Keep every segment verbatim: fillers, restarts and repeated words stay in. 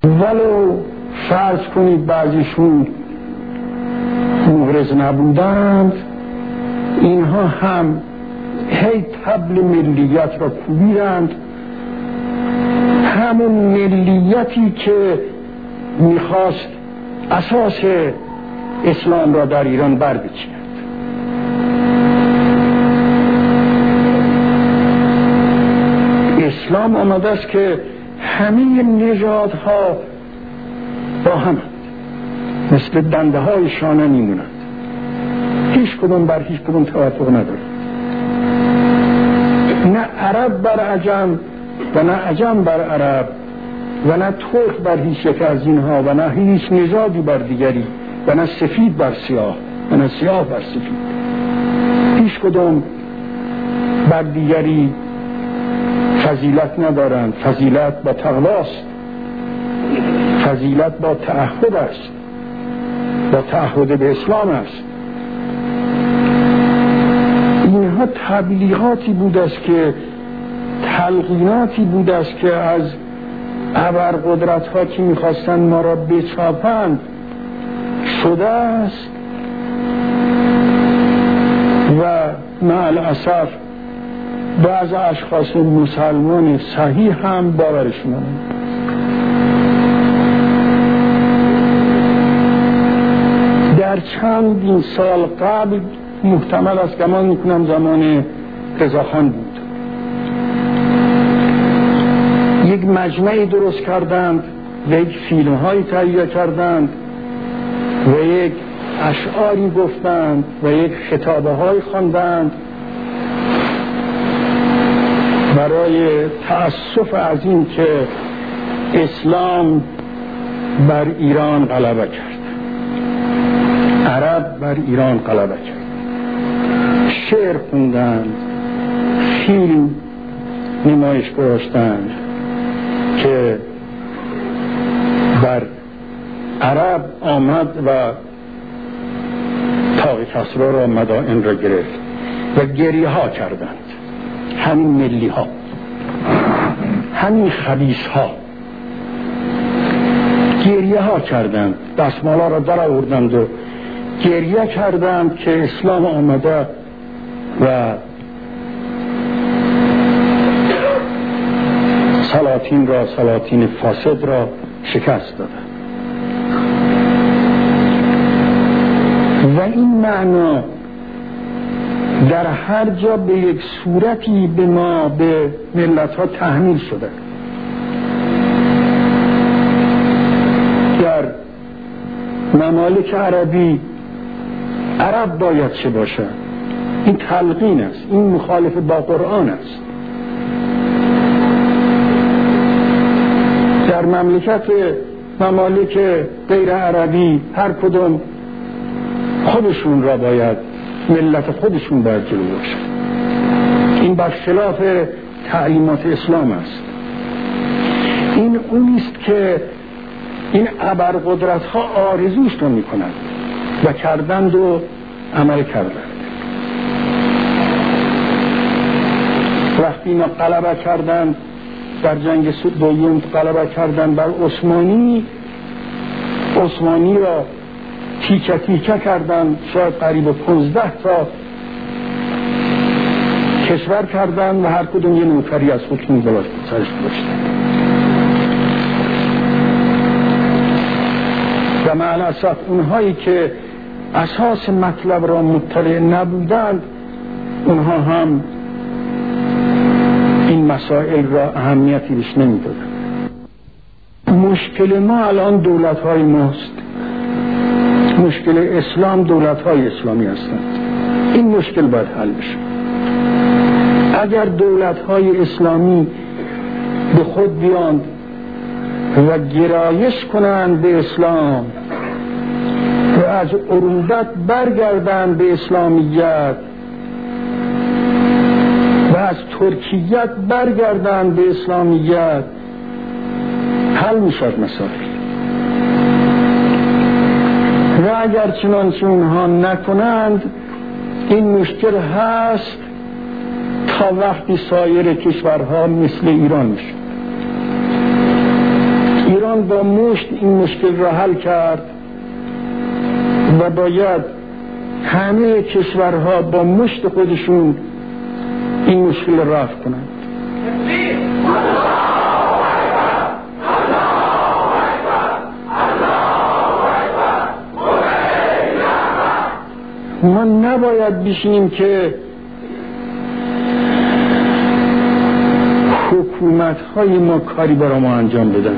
ولو فرض کنید بعضیشون مبرز نبودند، اینها هم هی تبل ملیت را کوبیدند، همون ملیتی که میخواست اساس اسلام را در ایران بر بچیند. اسلام آمده است که همه نژادها با هم مثل دنده های شانه میمونند، هیچ کدوم بر هیچ کدوم توافق ندارد. نه عرب بر عجم و نه عجم بر عرب و نه ترک بر هیچ یک از اینها و نه هیچ نژادی بر دیگری و نه سفید بر سیاه و نه سیاه بر سفید. هیچ کدوم بر دیگری فضیلت ندارند. فضیلت با تقواست، فضیلت با تعهد است، با تعهد به اسلام است. اینها تبلیغاتی بود است که تلقیناتی بود است که از ابرقدرت ها که میخواستن ما را بچاپند شده است و مع الاسف بعض اشخاص مسلمان صحیح هم باورشون آمد. در چند سال قبل محتمل است گمان میکنم زمان رضاخان بود، یک مجمعی درست کردند و یک فیلم هایی تهیه کردند و یک اشعاری گفتند و یک خطابه های خواندند برای تأسف از این که اسلام بر ایران غلبه کرد، عرب بر ایران غلبه کرد. شعر خوندند، فیلم نمایش گذاشتند که بر عرب آمد و طاق کسرا را مدائن را گرفت و گریه ها کردند. همین ملی ها، همین خبیث ها گریه ها کردند، دستمالا را در آوردند و گریه کردند که اسلام آمده و سلاطین را، سلاطین فاسد را شکست داده. و این معنا در هر جا به یک صورتی به ما، به ملت ها تحمیل شده. در ممالک عربی عرب باید چه باشه؟ این تلقین است، این مخالف با قرآن است. در مملکت ممالک غیر عربی هر کدوم خودشون را باید، ملت خودشون باید جلو باشه. این برخلاف تعلیمات اسلام است. این اونیست که این ابرقدرت ها آرزوش رو میکنند و کردند و عمل کردند. وقتی اینا غلبه کردند در جنگ دوم، غلبه کردند بر عثمانی، عثمانی را تیکه تیکه کردند، شاید قریب پانزده تا کشور کردند و هر کدوم یه نوکری از خودشون بلاش سرش داشتند. و مع الاسف اونهایی که اساس مطلب را مطلع نبودند، اونها هم این مسائل را اهمیتی بهش نمیدادند. مشکل ما الان دولت های ماست. مشکل اسلام دولت های اسلامی هستند. این مشکل باید حل بشه. اگر دولت های اسلامی به خود بیاند و گرایش کنند به اسلام و از عروبت برگردند به اسلامیت و از ترکیت برگردند به اسلامیت، حل میشد مسائل. و اگر چنانچه اونها نکنند، این مشکل هست تا وقتی سایر کشورها مثل ایران میشه. ایران ایران با مشت این مشکل را حل کرد و باید همه کشورها با مشت خودشون این مشکل را رفع کنند. ما نباید بشینیم که حکومت‌های ما کاری برای ما انجام بدن.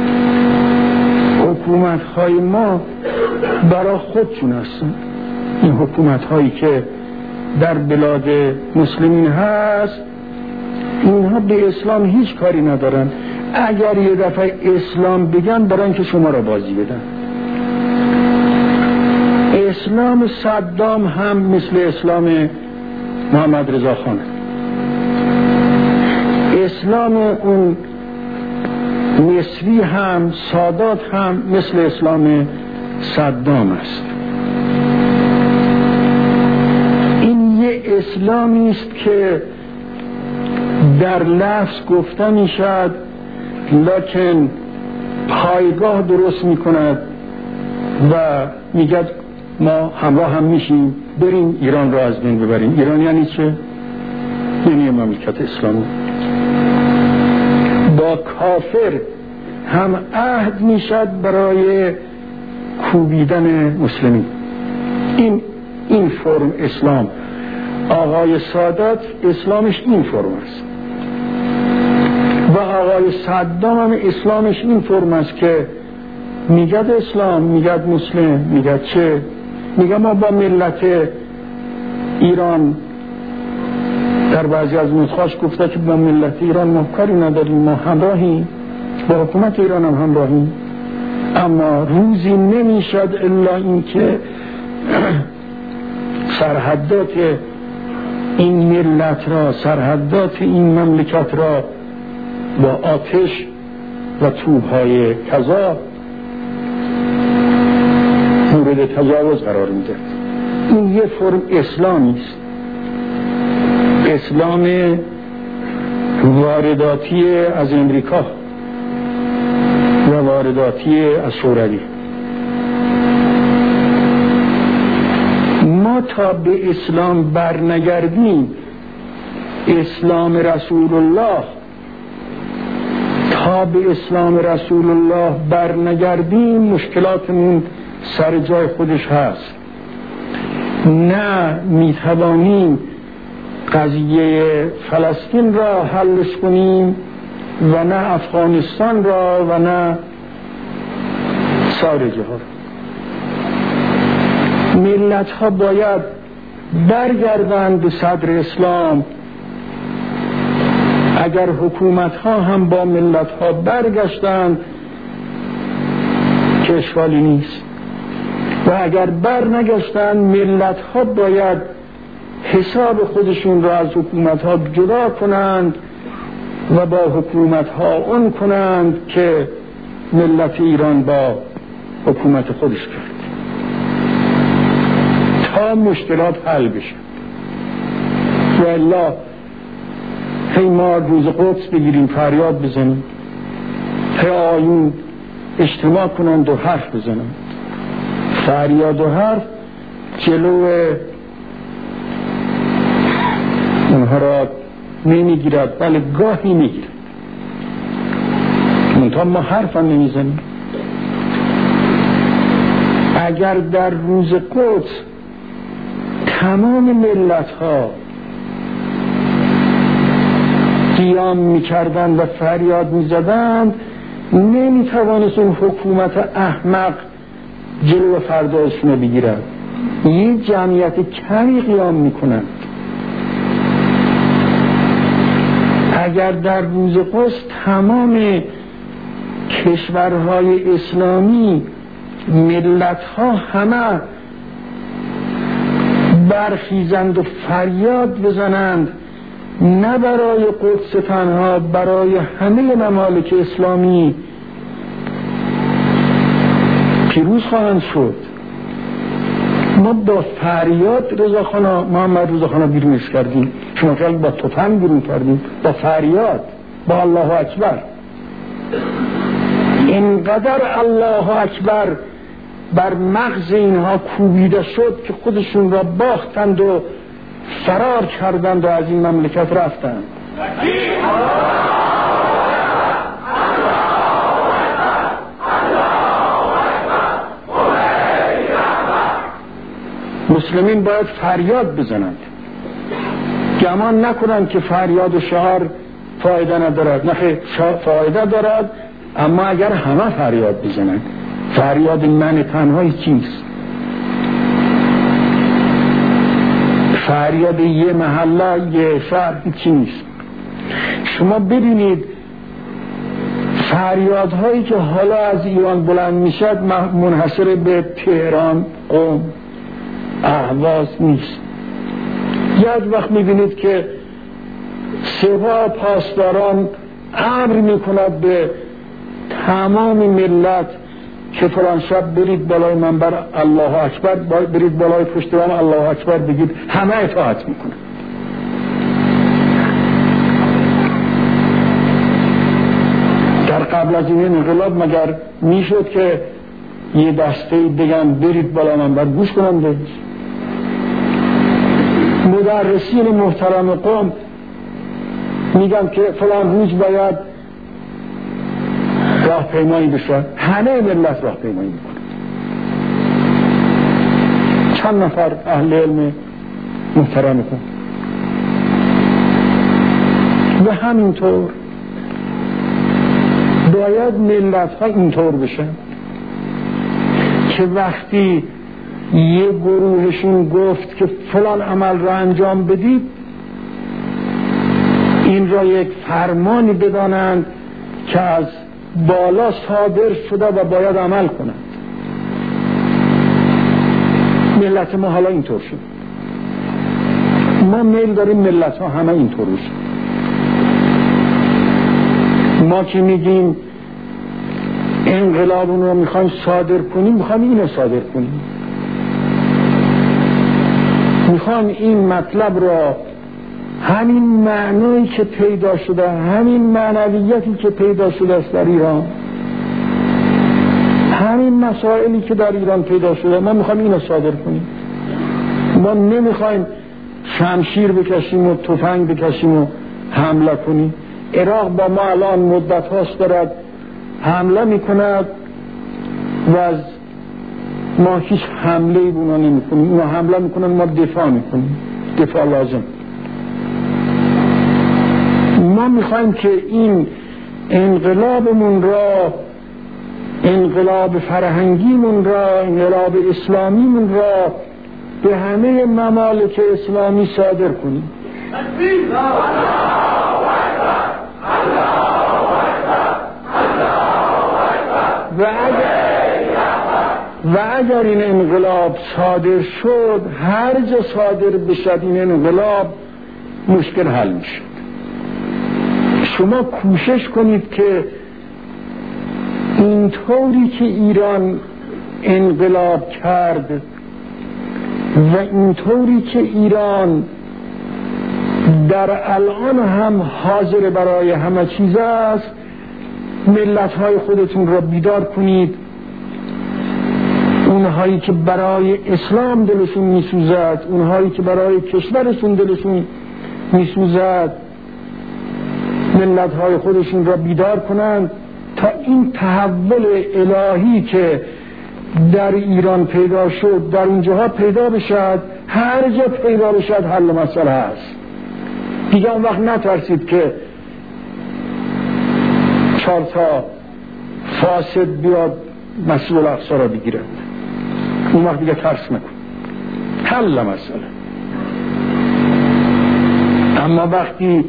حکومت‌های ما برای خودشون هستن. این حکومت‌هایی که در بلاد مسلمین هست اینها به اسلام هیچ کاری ندارن. اگر یه دفعه اسلام بگن برای اینکه شما را بازی بدن. اسلام صدام هم مثل اسلام محمد رضا خانه، اسلام اون مصری هم سادات هم مثل اسلام صدام است. این یه اسلامی است که در لفظ گفته می شد لکن پایگاه درست می کند و می گد ما همراه هم میشیم بریم ایران را از بین ببریم. ایران یعنی چه؟ یعنی مملکت اسلامی. با کافر هم عهد میشد برای کوبیدن مسلمین. این این فرم اسلام. آقای سادات اسلامش این فرم است و آقای صدام هم اسلامش این فرم است که میگد اسلام، میگد مسلم، میگد چه؟ میگه ما با ملت ایران در بعضی از نسخاش گفته که با ملت ایران ما کاری نداریم، ما همراهیم، با حکومت ایران هم همراهیم، اما روزی نمیشد الا این که سرحدات این ملت را، سرحدات این مملکت را با آتش و توپ‌های کذا مورد تجاوز قرار میده. این یه فرم اسلامی است، اسلام وارداتی از امریکا و وارداتی از شوروی. ما تا به اسلام برنگردیم، اسلام رسول الله، تا به اسلام رسول الله برنگردیم مشکلاتمون سر جای خودش هست. نه میتوانیم قضیه فلسطین را حلش کنیم و نه افغانستان را و نه سایر جهان. ملت ها باید برگردند به صدر اسلام. اگر حکومت ها هم با ملت ها برگشتند که اشکالی نیست، و اگر بر نگشتند ملت ها باید حساب خودشون را از حکومت ها جدا کنند و با حکومت ها اون کنند که ملت ایران با حکومت خودش کرد تا مشکلات حل بشه. و الا هی ما روز قدس بگیریم فریاد بزنیم، هی آیون اجتماع کنند و حرف بزنند. فریاد و حرف جلو اونها را نمیگیرد، بله گاهی میگیرد، منتها ما حرف هم نمیزنیم. اگر در روز قدس تمام ملت ها قیام میکردند و فریاد میزدند، نمیتوانست اون حکومت احمق جلو فردایشون رو بگیرد. یه جمعیت کمی قیام میکنند. اگر در روز قدس تمام کشورهای اسلامی ملتها همه برخیزند و فریاد بزنند، نه برای قدس تنها، برای همه ممالک اسلامی پیروز خواهند شد. ما با فریاد رضاخانا محمد رضاخانا بیرونش کردیم، شما که با تفنگ بیرون کردیم، با فریاد، با الله اکبر. اینقدر الله اکبر بر مغز اینها کوبیده شد که خودشون را باختند و فرار کردند و از این مملکت رفتند. مسلمین باید فریاد بزنند، گمان نکنند که فریاد و شعار فایده ندارد. نه، فایده دارد، اما اگر همه فریاد بزنند. فریاد من تنهایی چیست؟ فریاد یه محله یه شهر چیست؟ شما ببینید فریادهایی که حالا از ایران بلند میشد منحصر به تهران، قم، اهواز نیست. یک وقت میبینید که سپاه پاسداران امر میکند به تمام ملت که فلان شب برید بالای منبر الله اکبر، برید بالای پشتوان الله اکبر بگید، همه اطاعت میکنه. در قبل از این انقلاب مگر میشد که یه دسته بگن برید بالای منبر گوش کنن؟ بگید مدرسین محترم قوم میگن که فلان روز باید راه پیمایی بشه، همه ملت راه پیمایی میکنه. چند نفر اهل علم محترم قوم و همینطور باید ملت ها اینطور بشن که وقتی یه گروهشون گفت که فلان عمل را انجام بدید، این را یک فرمانی بدانند که از بالا صادر شده و باید عمل کنند. ملت ما حالا اینطور شد. ما میل داریم ملت ها همه اینطور شد. ما که میگیم انقلاب اون رو میخوایم صادر کنیم، میخوایم اینو صادر کنیم، میخوایم این مطلب را، همین معنایی که پیدا شده، همین معنویتی که پیدا شده است در ایران، همین مسائلی که در ایران پیدا شده، ما میخوایم اینو صادر کنیم. ما نمیخوایم شمشیر بکشیم و تفنگ بکشیم و حمله کنیم. عراق با ما الان مدت هاست دارد حمله میکند و از ما هیچ حمله ای بونا نمی کنیم. اونا حمله میکنن، ما دفاع میکنیم، دفاع لازم. ما میخوایم که این انقلابمون را، انقلاب فرهنگیمون را، انقلاب اسلامیمون را به همه ممالک اسلامی صادر کنیم. و اگر و اگر این انقلاب صادر شد، هر جا صادر بشد این انقلاب، مشکل حل میشه. شما کوشش کنید که اینطوری که ایران انقلاب کرد و اینطوری که ایران در الان هم حاضر برای همه چیز است، ملت‌های خودتون را بیدار کنید. اونهایی که برای اسلام دلشون میسوزد، اونهایی که برای کشورشون دلشون میسوزد، ملت‌های خودشون را بیدار کنند تا این تحول الهی که در ایران پیدا شد در اونجاها پیدا بشد. هر جا پیدا بشد حل مسئله است. دیگه اون وقت نترسید که چهار تا فاسد بیاد مسئول اقصا را بگیرد. اون وقت دیگه ترس نکن، حل مسئله. اما وقتی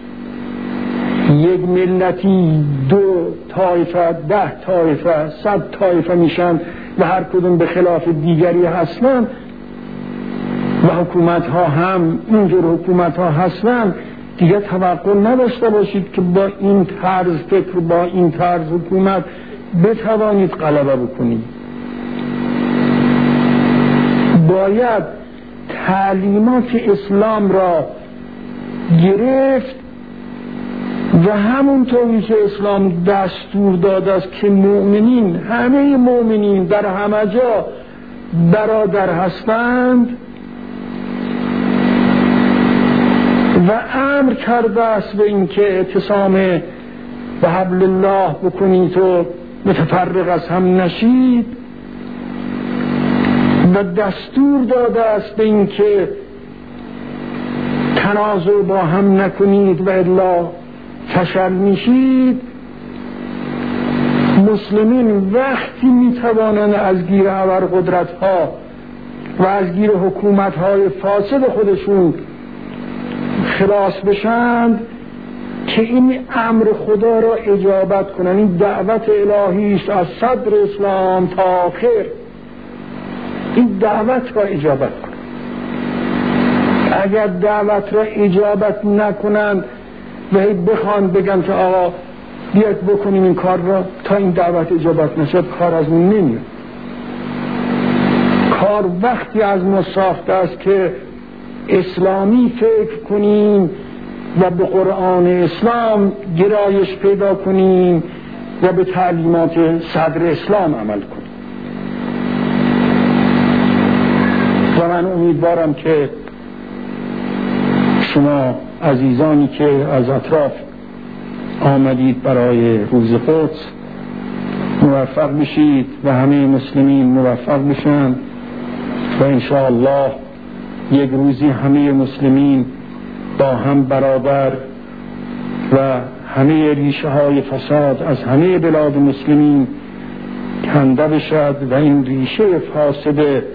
یک ملتی دو طایفه، ده طایفه، صد طایفه میشن و هر کدوم به خلاف دیگری هستن و حکومت ها هم اینجور حکومت ها هستن، دیگه توقع نداشته باشید که با این طرز فکر، با این طرز حکومت بتوانید غلبه بکنید. باید تعلیمات اسلام را گرفت و همونطوری که اسلام دستور داده است که مؤمنین، همه مؤمنین در همه جا برادر هستند و امر کرده است به این که اعتصام به حبل الله بکنید و متفرق از هم نشید و دستور داده است به این که تنازع با هم نکنید و الا فشل میشید. مسلمین وقتی میتوانند از گیر ابرقدرت ها و از گیر حکومت های فاسد خودشون خلاص بشند که این امر خدا را اجابت کنند. این دعوت الهی است از صدر اسلام تا آخر، این دعوت را اجابت کنند. اگر دعوت را اجابت نکنند و بخوان بگن که آقا بیاید بکنیم این کار را، تا این دعوت اجابت نشد کار از اون نمیاد. کار وقتی از ما ساخته است که اسلامی فکر کنیم و به قرآن اسلام گرایش پیدا کنیم و به تعلیمات صدر اسلام عمل کنیم. و من امیدوارم که شما عزیزانی که از اطراف آمدید برای روز قدس موفق بشید و همه مسلمین موفق بشن و انشاءالله یک روزی همه مسلمین با هم برابر و همه ریشه های فساد از همه بلاد مسلمین کنده بشد و این ریشه فاسد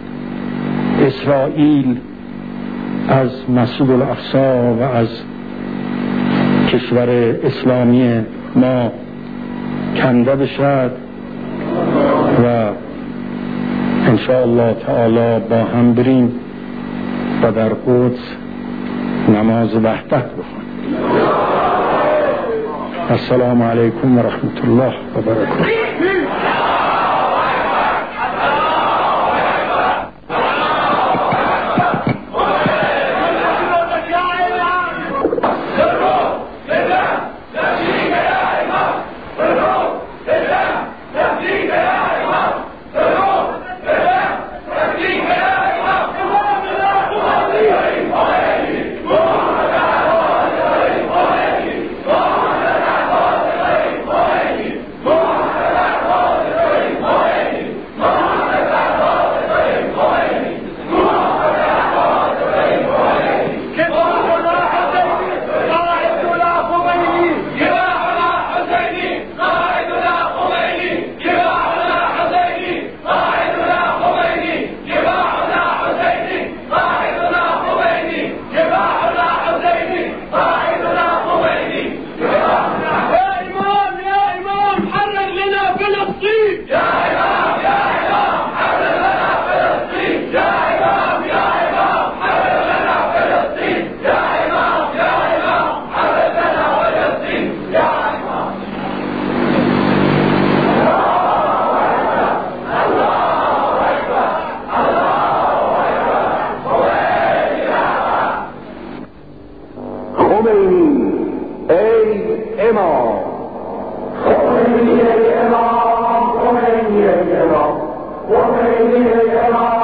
اسرائیل از مسجد الاقصی و از کشور اسلامی ما کنده بشد و انشاءالله تعالی با هم بریم و در قدس نماز وحدت بخونیم. السلام علیکم و رحمت الله و برکاته. خمینی ای امام، خمینی ای امام، خمینی ای امام.